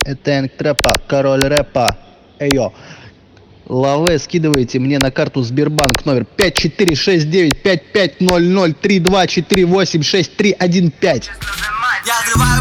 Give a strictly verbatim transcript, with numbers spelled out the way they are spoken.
Это Трэпа, король рэпа. Эйо. Лаве, скидывайте мне на карту Сбербанк номер пять четыре шесть девять пять пять ноль ноль три два четыре восемь шесть три один пять. Я взрываю